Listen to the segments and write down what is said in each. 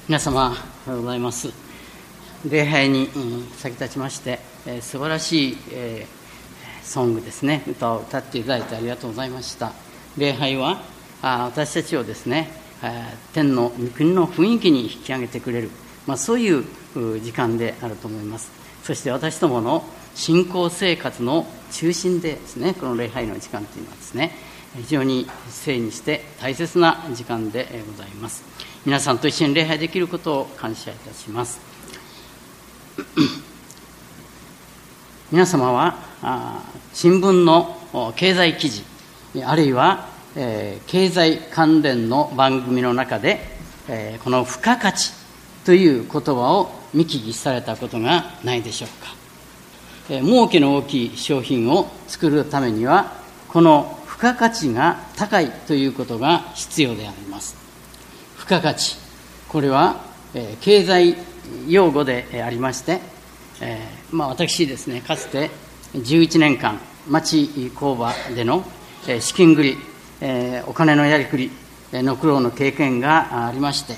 皆様おはようございます。礼拝に先立ちまして、素晴らしい、ソングですね、歌を歌っていただいてありがとうございました。礼拝は私たちをですね、天の御国の雰囲気に引き上げてくれる、そういう時間であると思います。そして私どもの信仰生活の中心でですね、この礼拝の時間というのはですね、非常に聖にして大切な時間でございます。皆さんと一緒に礼拝できることを感謝いたします。皆様は新聞の経済記事あるいは経済関連の番組の中でこの付加価値という言葉を見聞きされたことがないでしょうか。儲けの大きい商品を作るためにはこの付加価値が高いということが必要であります。付加価値、これは経済用語でありまして、私ですね、かつて11年間町工場での資金繰り、お金のやりくりの苦労の経験がありまして、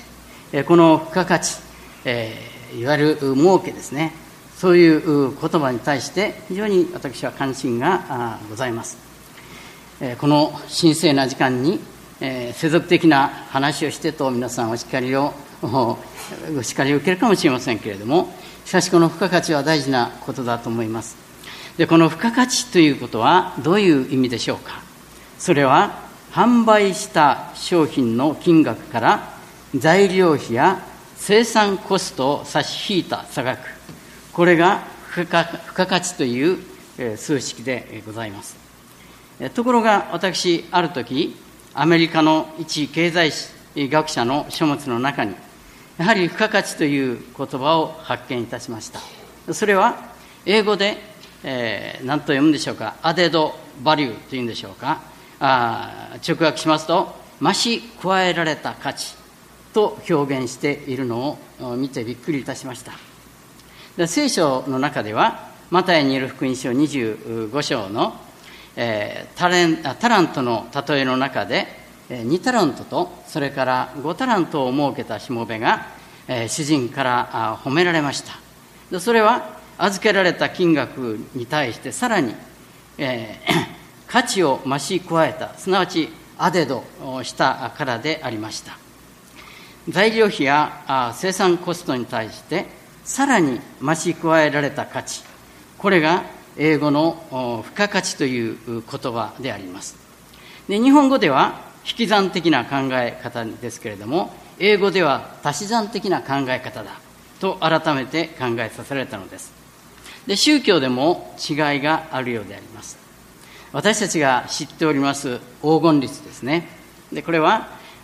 この付加価値、いわゆる儲けですね、そういう言葉に対して非常に私は関心がございます。この神聖な時間に世俗的な話をしてと皆さんお叱りを受けるかもしれませんけれども、しかしこの付加価値は大事なことだと思います。で、この付加価値ということはどういう意味でしょうか。それは販売した商品の金額から材料費や生産コストを差し引いた差額、これが付加価値という数式でございます。ところが私、ある時アメリカの一経済学者の書物の中にやはり付加価値という言葉を発見いたしました。それは英語で、何と読むんでしょうか。アデドバリューというんでしょうか。直訳しますと増し加えられた価値と表現しているのを見てびっくりいたしました。で、聖書の中ではマタイによる福音書25章のタラントの例えの中で2タラントとそれから5タラントを設けたしもべが主人から褒められました。で、それは預けられた金額に対してさらに価値を増し加えた、すなわちアデドしたからでありました。材料費や生産コストに対してさらに増し加えられた価値、これが英語の付加価値という言葉であります。で、日本語では引き算的な考え方ですけれども、英語では足し算的な考え方だと改めて考えさせられたのです。で、宗教でも違いがあるようであります。私たちが知っております黄金律ですね。で、これは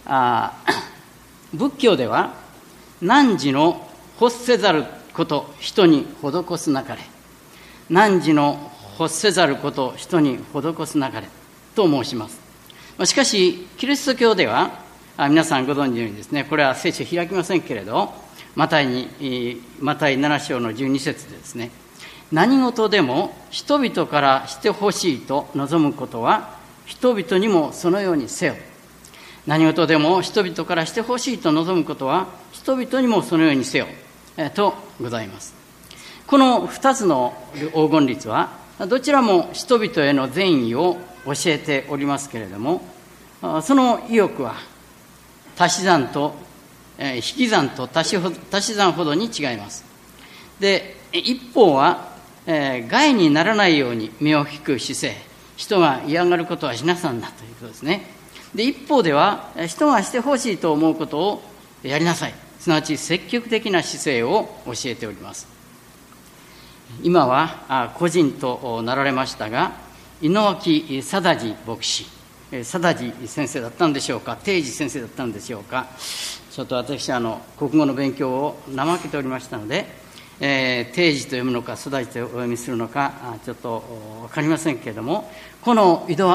仏教では汝の欲せざること人に施すなかれ、汝の欲せざること人に施すなかれと申します。しかしキリスト教では皆さんご存知のようにですね、これは聖書開きませんけれど、マタイ7章の12節でですね、何事でも人々からしてほしいと望むことは人々にもそのようにせよ。何事でも人々からしてほしいと望むことは人々にもそのようにせよとございます。この2つの黄金律はどちらも人々への善意を教えておりますけれども、その意欲は足し算と引き算と足し算ほどに違います。で、一方は害にならないように身を引く姿勢、人が嫌がることはしなさんなということですね。で、一方では人がしてほしいと思うことをやりなさい、すなわち積極的な姿勢を教えております。今は個人となられましたが、井脇貞治牧師、貞治先生だったんでしょうか、定治先生だったんでしょうか。ちょっと私国語の勉強を怠けておりましたので、定治と読むのか貞治とお読みするのかちょっと分かりませんけれども、この井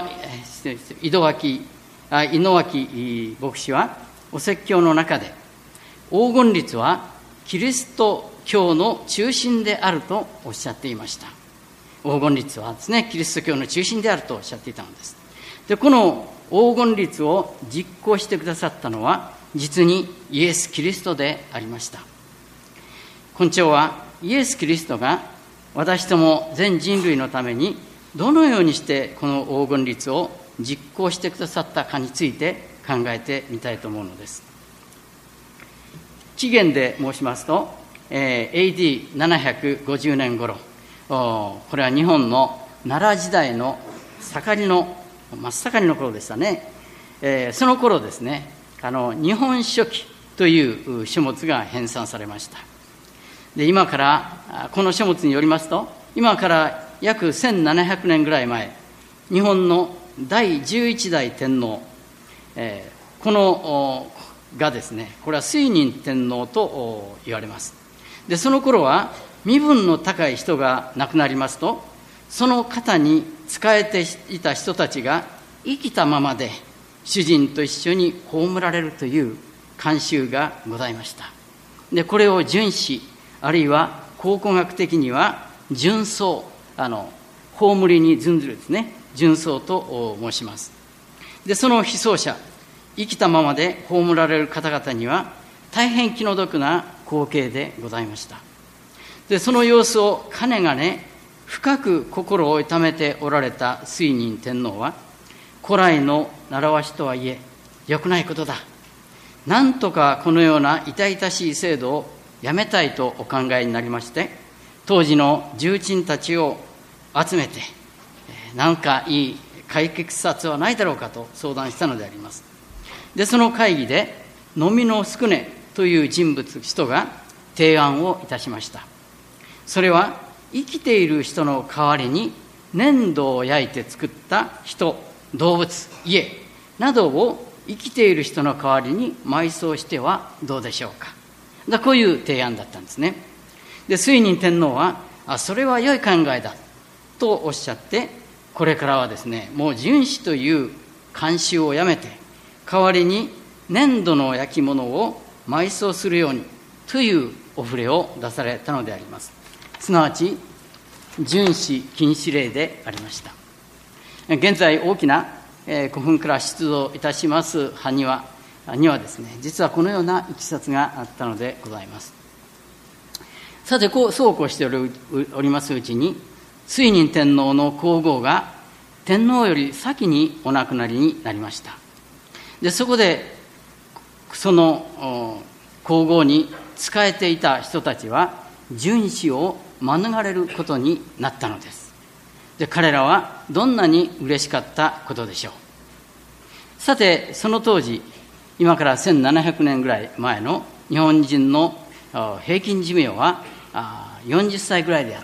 脇牧師はお説教の中で黄金律はキリスト教の中心であるとおっしゃっていました。黄金律はですね、キリスト教の中心であるとおっしゃっていたのです。で、この黄金律を実行してくださったのは実にイエス・キリストでありました。今朝はイエス・キリストが私ども全人類のためにどのようにしてこの黄金律を実行してくださったかについて考えてみたいと思うのです。起源で申しますと、AD750 年頃、これは日本の奈良時代の真っ盛りの頃でしたね。その頃ですね、日本書紀という書物が編纂されました。で、今からこの書物によりますと、今から約1700年ぐらい前、日本の第11代天皇、このがですね、これは推仁天皇と言われます。で、その頃は身分の高い人が亡くなりますと、その方に仕えていた人たちが生きたままで主人と一緒に葬られるという慣習がございました。で、これを殉死、あるいは考古学的には殉葬、葬りに準ずるですね、殉葬と申します。で、その被葬者、生きたままで葬られる方々には大変気の毒な光景でございました。で、その様子をかねがね深く心を痛めておられた推仁天皇は、古来の習わしとはいえ良くないことだ、なんとかこのような痛々しい制度をやめたいとお考えになりまして、当時の重鎮たちを集めて、なんかいい解決策はないだろうかと相談したのであります。で、その会議で野見の宿根という人が提案をいたしました。それは生きている人の代わりに粘土を焼いて作った人、動物、家などを生きている人の代わりに埋葬してはどうでしょうか。こういう提案だったんですね。で、推仁天皇はそれは良い考えだとおっしゃって、これからはですね、もう殉死という慣習をやめて、代わりに粘土の焼き物を埋葬するようにというお触れを出されたのであります。すなわち殉死禁止令でありました。現在大きな古墳から出土いたします埴輪にはですね、実はこのようないきさつがあったのでございます。さて、そうこうしておりますうちに、推仁天皇の皇后が天皇より先にお亡くなりになりました。で、そこでその皇后に仕えていた人たちは殉死を免れることになったのです。で、彼らはどんなに嬉しかったことでしょう。さて、その当時、今から1700年ぐらい前の日本人の平均寿命は40歳ぐらいであった。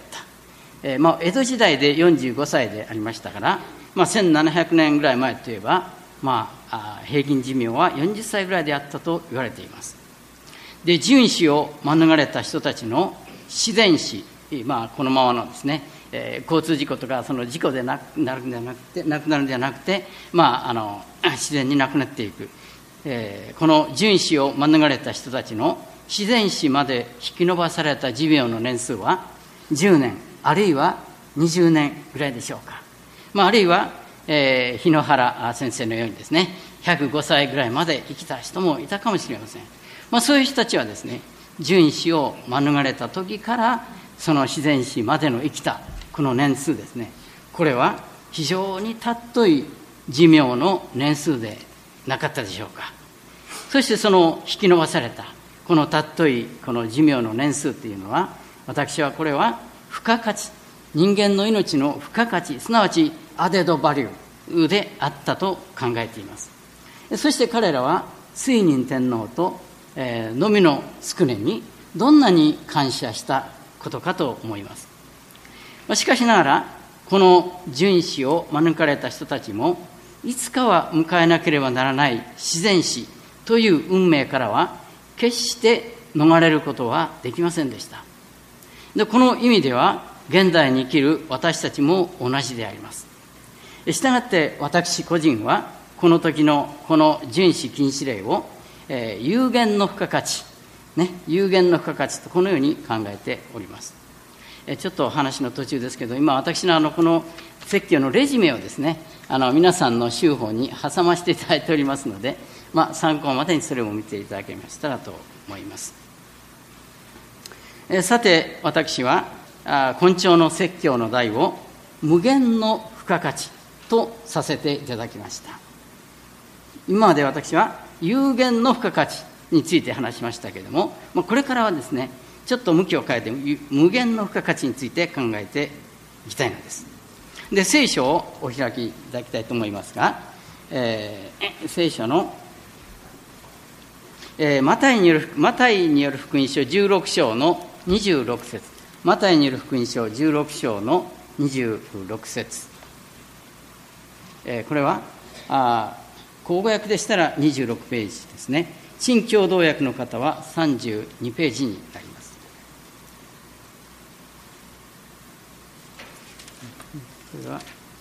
江戸時代で45歳でありましたから、1700年ぐらい前といえば、平均寿命は40歳ぐらいであったと言われています。で、殉死を免れた人たちの自然死、このままのですね、交通事故とかその事故で亡くなるんではなくて、自然に亡くなっていく、この殉死を免れた人たちの自然死まで引き延ばされた寿命の年数は10年あるいは20年ぐらいでしょうか。あるいは、日野原先生のようにですね、105歳ぐらいまで生きた人もいたかもしれません。そういう人たちはですね、殉死を免れた時からその自然死までの生きたこの年数ですね、これは非常に尊い寿命の年数でなかったでしょうか。そしてその引き延ばされたこの尊いこの寿命の年数というのは、私はこれは付加価値、人間の命の付加価値、すなわちアデドバリューであったと考えています。そして彼らは推仁天皇と野見の宿根にどんなに感謝したことかと思います。しかしながら、この殉死を免れた人たちもいつかは迎えなければならない自然死という運命からは決して逃れることはできませんでした。で、この意味では現代に生きる私たちも同じであります。したがって私個人はこの時のこの殉死禁止令を、有限の付加価値、有限の付加価値とこのように考えております。ちょっと話の途中ですけど、今私のこの説教のレジュメをですね、皆さんの修法に挟ませていただいておりますので、 参考までにそれを見ていただけましたらと思います。さて、私は今朝の説教の題を無限の付加価値とさせていただきました。今まで私は有限の付加価値について話しましたけれども、これからはですね、ちょっと向きを変えて無限の付加価値について考えていきたいのです。で、聖書をお開きいただきたいと思いますが、聖書の、マタイによる福音書16章の26節、マタイによる福音書16章の26節、これは口語訳でしたら26ページですね。新共同訳の方は32ページになります。これは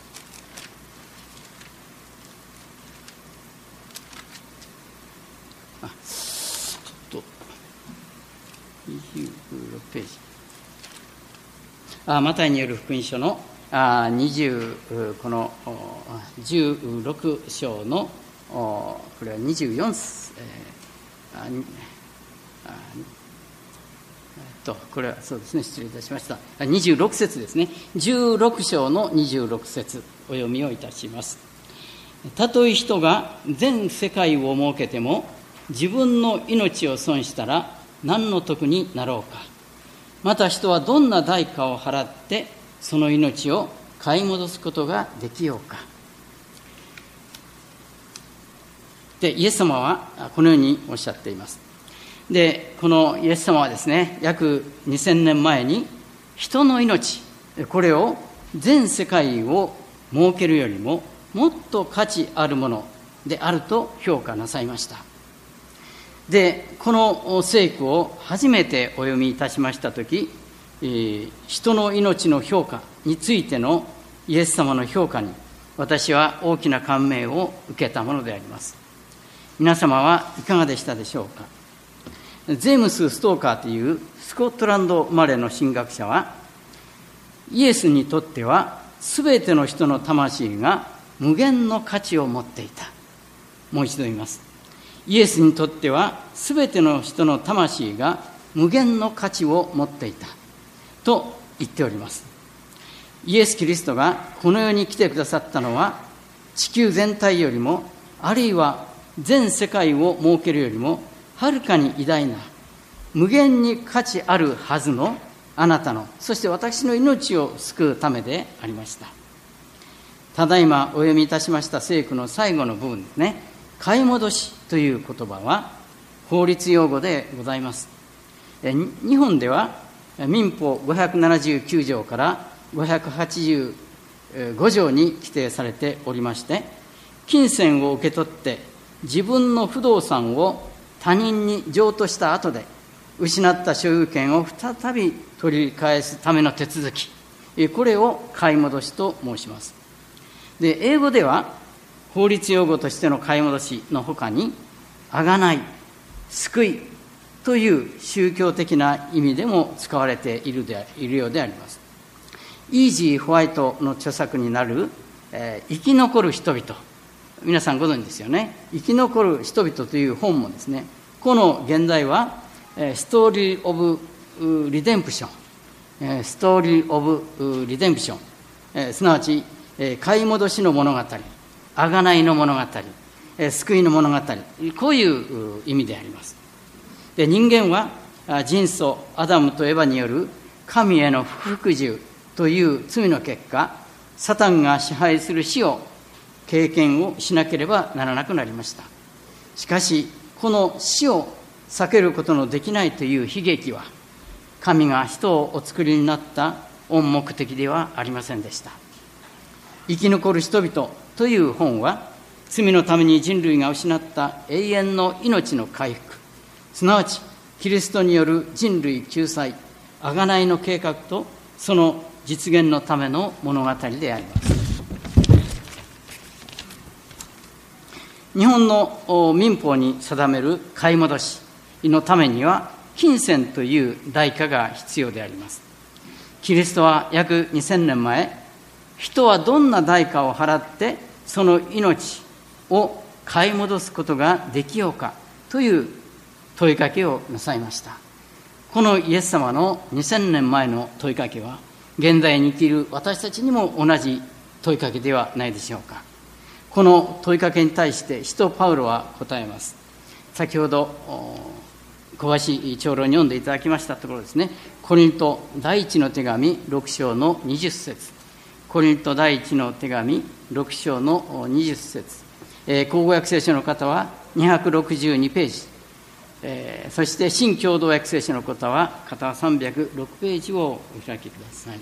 ちょっと26ページ、マタイによる福音書のこの16章のこれは24これはそうですね、失礼いたしました。26節ですね。16章の26節お読みをいたします。たとえ人が全世界を設けても自分の命を損したら何の得になろうか。また人はどんな代価を払ってその命を買い戻すことができようか。で、イエス様はこのようにおっしゃっています。で、このイエス様はですね、約2000年前に人の命、これを全世界を設けるよりももっと価値あるものであると評価なさいました。で、この聖句を初めてお読みいたしましたとき、人の命の評価についてのイエス様の評価に私は大きな感銘を受けたものであります。皆様はいかがでしたでしょうか。ゼームス・ストーカーというスコットランド生まれの神学者は、イエスにとってはすべての人の魂が無限の価値を持っていた。もう一度言います。イエスにとってはすべての人の魂が無限の価値を持っていたと言っております。イエス・キリストがこの世に来てくださったのは、地球全体よりも、あるいは全世界を設けるよりもはるかに偉大な、無限に価値あるはずのあなたの、そして私の命を救うためでありました。ただいまお読みいたしました聖句の最後の部分ですね、買い戻しという言葉は法律用語でございます。日本では民法579条から585条に規定されておりまして、金銭を受け取って自分の不動産を他人に譲渡した後で失った所有権を再び取り返すための手続き、これを買い戻しと申します。で、英語では法律用語としての買い戻しの他に、贖い、救いという宗教的な意味でも使われているようであります。イージー・ホワイトの著作になる、生き残る人々、皆さんご存知ですよね。生き残る人々という本もですね、この現在はストーリー・オブ・リデンプション、ストーリー・オブ・リデンプション、すなわち買い戻しの物語、贖いの物語、救いの物語、こういう意味であります。で、人間は人祖アダムとエバによる神への不服従という罪の結果、サタンが支配する死を経験をしなければならなくなりました。しかしこの死を避けることのできないという悲劇は、神が人をお作りになった御目的ではありませんでした。生き残る人々という本は、罪のために人類が失った永遠の命の回復、すなわちキリストによる人類救済、贖いの計画とその実現のための物語であります。日本の民法に定める買い戻しのためには、金銭という代価が必要であります。キリストは約2000年前、人はどんな代価を払ってその命を買い戻すことができようかという問いかけをなさいました。このイエス様の2000年前の問いかけは、現代に生きる私たちにも同じ問いかけではないでしょうか。この問いかけに対して使徒パウロは答えます。先ほど小橋長老に読んでいただきましたところですね。コリント第一の手紙6章の20節、コリント第一の手紙6章の20節、口語訳聖書の方は262ページ、そして新共同訳聖書の方は306ページをお開きください。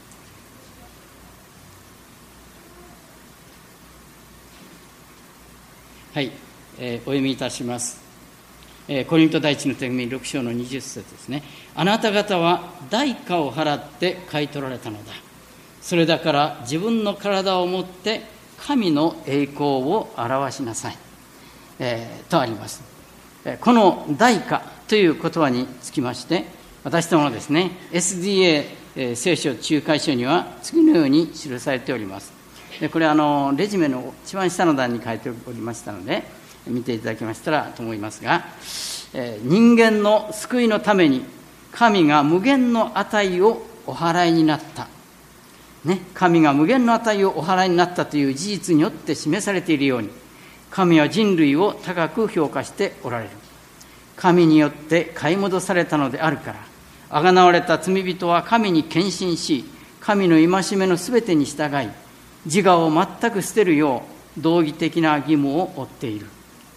はい、お読みいたします。コリント第一の手紙6章の20節ですね。あなた方は代価を払って買い取られたのだ。それだから自分の体をもって神の栄光を表しなさい、とあります。この代価という言葉につきまして、私どものですね SDA 聖書仲介書には次のように記されております。でこれはレジュメの一番下の段に書いておりましたので見ていただけましたらと思いますが、人間の救いのために神が無限の値をお払いになった、神が無限の値をお払いになったという事実によって示されているように、神は人類を高く評価しておられる。神によって買い戻されたのであるから、贖われた罪人は神に献身し、神の戒めのすべてに従い、自我を全く捨てるよう道義的な義務を負っている。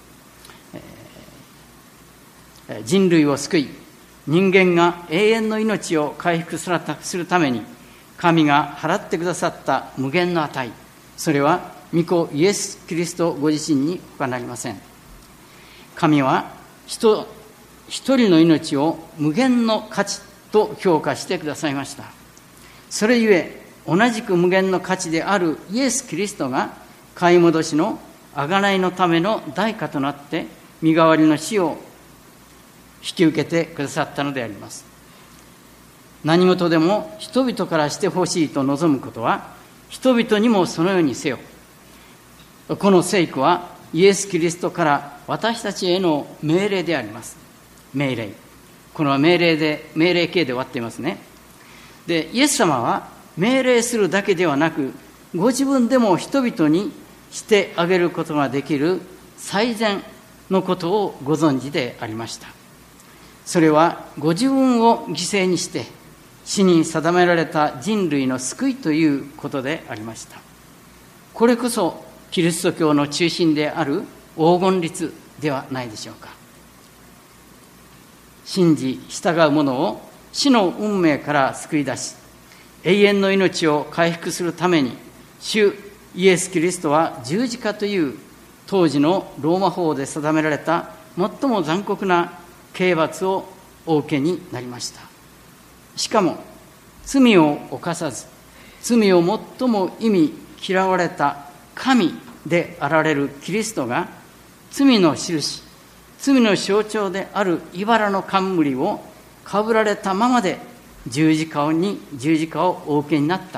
人類を救い、人間が永遠の命を回復するために神が払ってくださった無限の値、それは御子イエス・キリストご自身に他なりません。神は一人の命を無限の価値と評価してくださいました。それゆえ同じく無限の価値であるイエス・キリストが買い戻しの贖いのための代価となって身代わりの死を引き受けてくださったのであります。何事でも人々からしてほしいと望むことは、人々にもそのようにせよ。この聖句はイエス・キリストから私たちへの命令であります。命令。これは命令形で終わっていますね。で、イエス様は命令するだけではなく、ご自分でも人々にしてあげることができる最善のことをご存知でありました。それはご自分を犠牲にして死に定められた人類の救いということでありました。これこそキリスト教の中心である黄金律ではないでしょうか。信じ従う者を死の運命から救い出し、永遠の命を回復するために、主イエス・キリストは十字架という当時のローマ法で定められた最も残酷な刑罰をお受けになりました。しかも罪を犯さず、罪を最も忌み嫌われた神であられるキリストが、罪の印、罪の象徴である茨の冠をかぶられたままで十字架をお受けになった、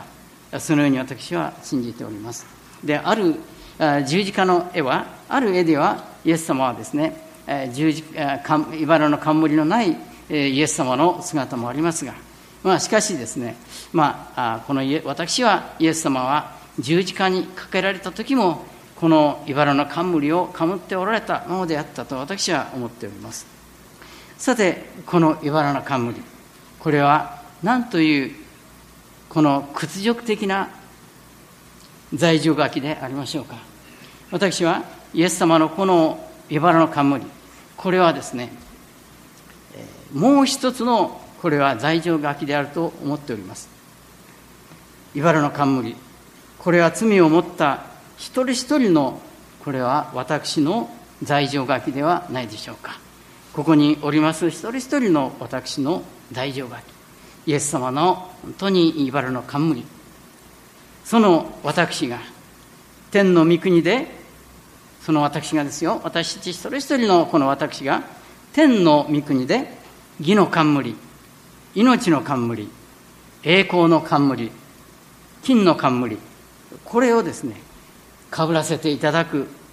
そのように私は信じております。で、ある十字架の絵は、ある絵ではイエス様はですね、茨の冠のないイエス様の姿もありますが、しかしですね、私はイエス様は十字架にかけられた時もこの茨の冠をかぶっておられたものであったと私は思っております。さて、この茨の冠、これは何というこの屈辱的な罪状書きでありましょうか。私はイエス様のこの茨の冠、これはですね、もう一つのこれは罪状書きであると思っております。茨の冠、これは罪を持った一人一人の、これは私の罪状書きではないでしょうか。ここにおります一人一人の私の罪状書き、イエス様の本当に茨の冠、その私が天の御国で、その私がですよ、私たち一人一人のこの私が天の御国で義の冠、命の冠、栄光の冠、金の冠、これをですね、かぶらせていただく、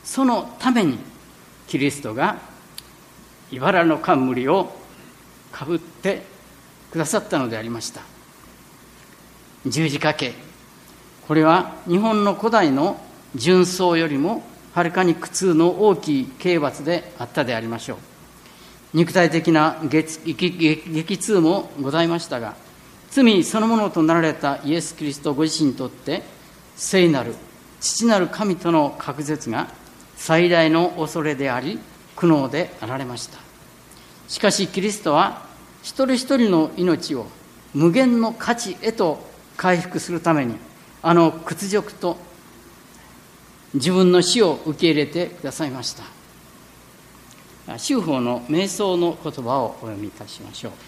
そのためにキリストが茨の冠をかぶってくださったのでありました。十字架刑、これは日本の古代の殉葬よりもはるかに苦痛の大きい刑罰であったでありましょう。肉体的な激痛もございましたが、罪そのものとなられたイエス・キリストご自身にとって聖なる父なる神との隔絶が最大の恐れであり苦悩であられました。しかしキリストは一人一人の命を無限の価値へと回復するために、あの屈辱と自分の死を受け入れてくださいました。修法の瞑想の言葉をお読みいたしましょう。よ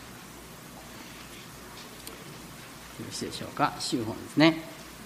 ろしいでしょうか。修法ですね。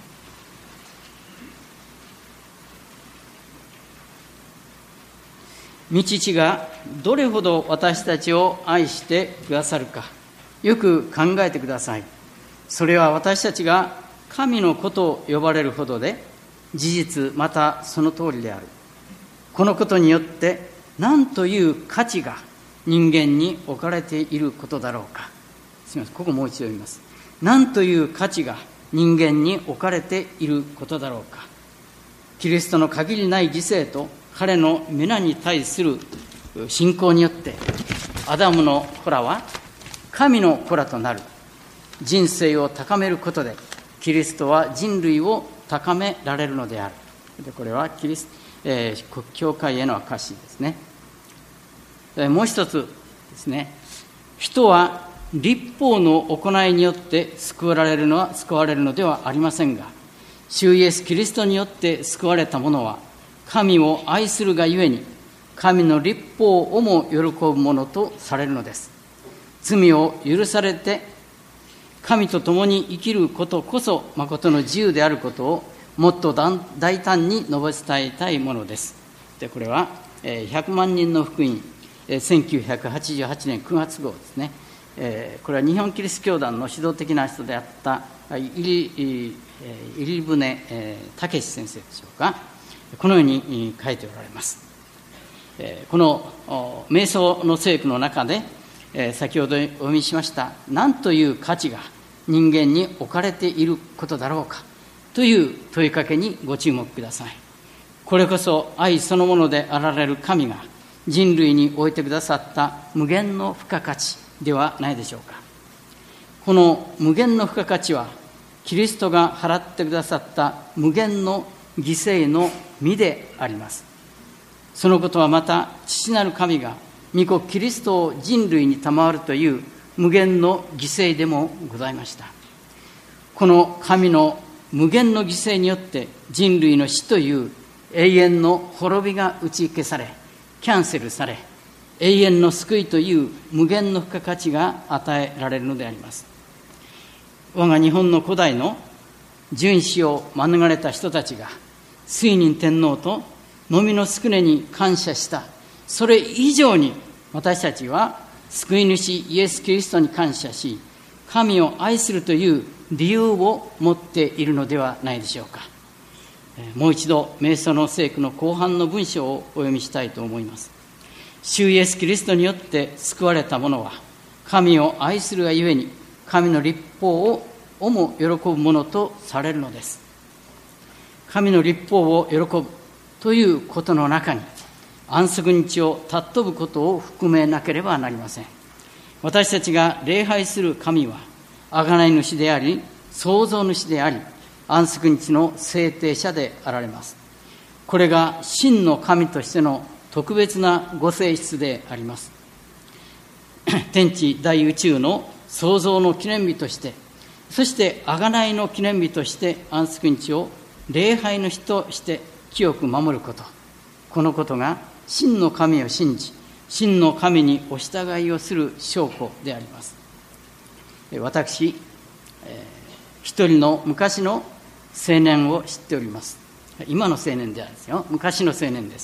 御父がどれほど私たちを愛してくださるか、よく考えてください。それは私たちが神の子と呼ばれるほどで、事実またその通りである。このことによって何という価値が人間に置かれていることだろうか。すみません、ここもう一度読みます。何という価値が人間に置かれていることだろうか。キリストの限りない犠牲と彼の皆に対する信仰によって、アダムの子らは神の子らとなる。人生を高めることでキリストは人類を高められるのである。これは教会への証ですね。もう一つですね、人は律法の行いによって救われるのではありませんが、主イエスキリストによって救われた者は神を愛するがゆえに神の律法をも喜ぶものとされるのです。罪を許されて神と共に生きることこそ誠の自由であることをもっと大胆に述べ伝えたいものです。で、これは100万人の福音、1988年9月号ですね。これは日本キリスト教団の指導的な人であった入船武先生でしょうか。このように書いておられます。この瞑想の聖句の中で、先ほどお読みしました何という価値が人間に置かれていることだろうかという問いかけにご注目ください。これこそ愛そのものであられる神が人類に置いてくださった無限の付加価値ではないでしょうか。この無限の付加価値はキリストが払ってくださった無限の犠牲の実であります。そのことはまた父なる神が御子キリストを人類に賜るという無限の犠牲でもございました。この神の無限の犠牲によって人類の死という永遠の滅びが打ち消され、キャンセルされ、永遠の救いという無限の付加価値が与えられるのであります。我が日本の古代の殉死を免れた人たちが水仁天皇とのみの宿根に感謝した、それ以上に私たちは救い主イエス・キリストに感謝し、神を愛するという理由を持っているのではないでしょうか。もう一度瞑想の聖句の後半の文章をお読みしたいと思います。主イエス・キリストによって救われた者は神を愛するがゆえに神の律法をも喜ぶものとされるのです。神の律法を喜ぶということの中に安息日を尊ぶことを含めなければなりません。私たちが礼拝する神は贖い主であり創造主であり安息日の制定者であられます。これが真の神としての特別なご性質であります。天地大宇宙の創造の記念日として、そして贖いの記念日として安息日を礼拝の日として清く守ること、このことが真の神を信じ真の神にお従いをする証拠であります。私、一人の昔の青年を知っております。今の青年ではないですよ、昔の青年です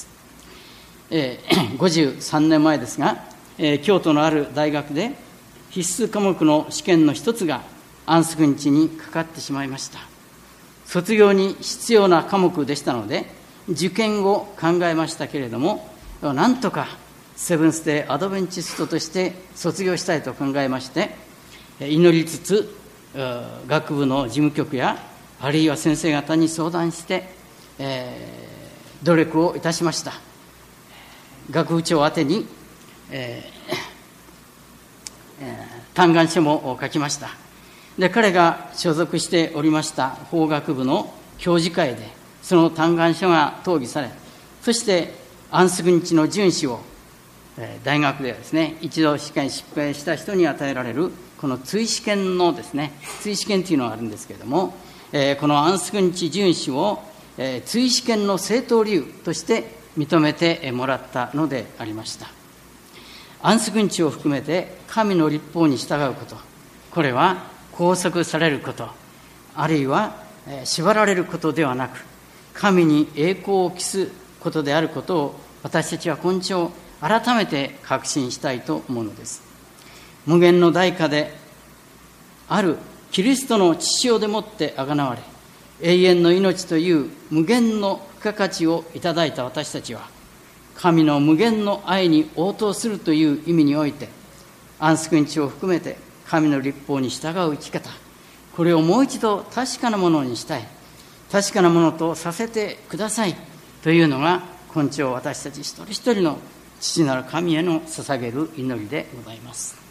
。53年前ですが、京都のある大学で必須科目の試験の一つが安息日にかかってしまいました。卒業に必要な科目でしたので、 受験を考えましたけれども、なんとかセブンスデーアドベンチストとして卒業したいと考えまして、祈りつつ学部の事務局やあるいは先生方に相談して、努力をいたしました。学部長宛てに、嘆願書も書きました。で、彼が所属しておりました法学部の教授会でその嘆願書が討議され、そして安息日の遵守を大学ではですね、一度試験失敗した人に与えられるこの追試験のですね、追試験というのがあるんですけれども、この安息日遵守を追試験の正当理由として認めてもらったのでありました。安息日を含めて神の律法に従うこと、これは拘束されること、あるいは縛られることではなく、神に栄光を期すことであることを私たちは今朝改めて確信したいと思うのです。無限の代価であるキリストの血潮でもってあがなわれ、永遠の命という無限の付加価値をいただいた私たちは、神の無限の愛に応答するという意味において、安息日を含めて神の律法に従う生き方、これをもう一度確かなものにしたい、確かなものとさせてくださいというのが、今朝私たち一人一人の父なる神への捧げる祈りでございます。